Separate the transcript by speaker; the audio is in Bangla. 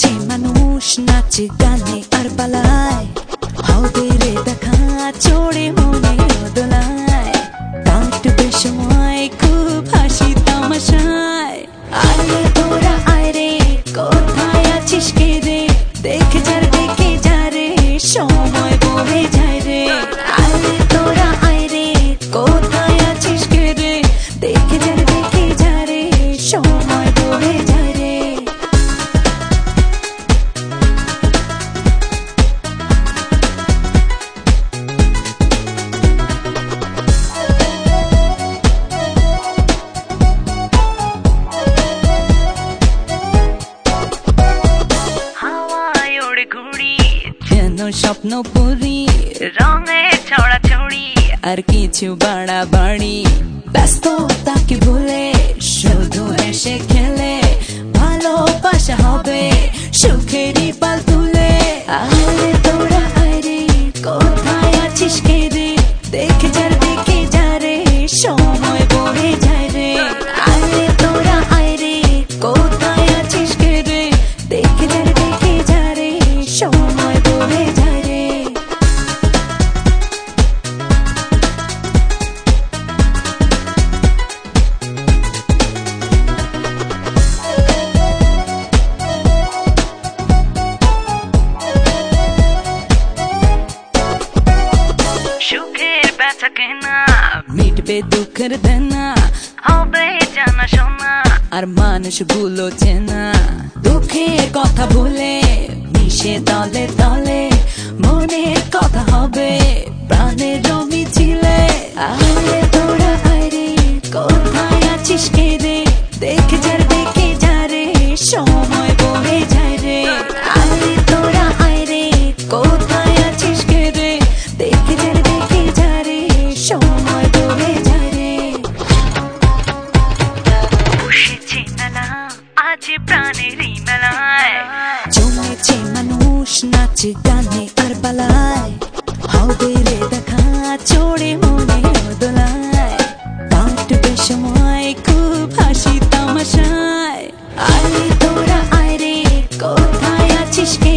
Speaker 1: জমেছে মানুষ নাচে গানে আর পালায়, হবে রে দেখা চড়ে মনে দোলায়, কাটবে সময় খুব হাসি তামাশায়। আরে তোরা আয় রে, কোথায় আছিস কে রে, দেখে যা রে সময় বয়ে যায় রে। আরে তোরা আয় রে, কোথায় আছিস কে রে, দেখে যা রে সময় বয়ে যায় রে। স্বপ্ন পুরি রঙে ছড়াছড়ি আর কিছু বাড়াবাড়ি, ব্যস্ততাকে ভুলে শুধু এসে খেলে ভালোবাসা হবে সুখেরই পাল তুলে। আরে তোরা আয় রে, কোথায় আছিস কে রে, দেখে যা রে সময় বয়ে যায় রে। আরে তোরা আয় রে, কোথায় আছিস কে রে, দেখে যা রে সময় বয়ে যায় রে। সুখের বেচা কেনা মিটবে দুঃখের দেনা, হবে জানা শোনা আর মানুষগুলো চেনা। দুঃখের কথা ভুলে মিশে দলে দলে মনের কথা হবে প্রাণের মিছিলে। আরে তোরা আয় রে, কোথায় আছিস কে রে, দেখে যা রে সময় বয়ে যায় রে। আরে তোরা আয় রে, কোথায় আছিস কে রে, দেখে যা রে সময় বয়ে যায় রে। বসেছে মেলা আজ প্রাণেরই মেলায়, জমেছে মানুষ নাচে গানে আর পালায়, হবে রে দেখা চড়ে মনে দোলায়, কাটবে সময় খুব হাসি তামাশায়। আরে তোরা আয় রে, কোথায় আছিস কে